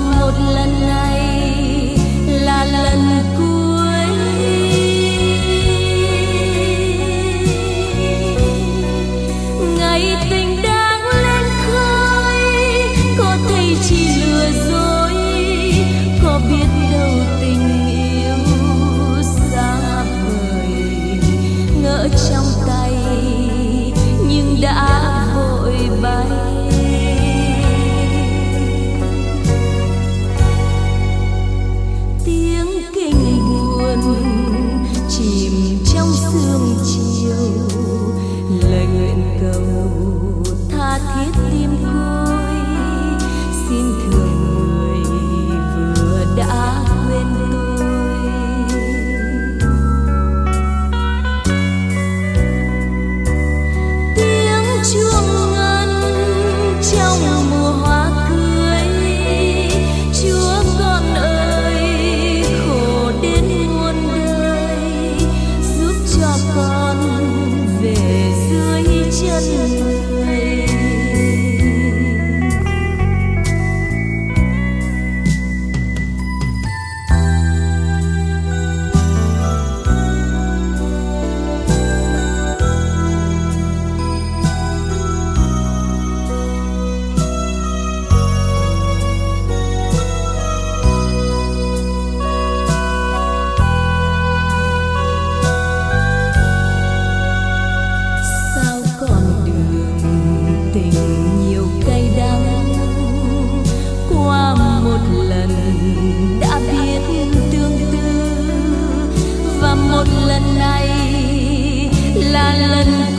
một lần này là lần cuối. Ngày tình đang lên khơi, có thấy chỉ lừa dối, có biết đâu tình yêu xa vời, ngỡ trong tay nhưng đã vội bay. Tiếng kinh buồn chìm trong sương chiều, lời nguyện cầu tha thiết tim côi, xin thương người vừa đã quên tôi. Tiếng chuông ngân trong mùa hoa cưới, Chúa con ơi khổ đến muôn đời, giúp cho con về dưới chân người. Sao con đường tình nhiều cay đắng, qua một lần đã biết tương tư, và một lần này là lần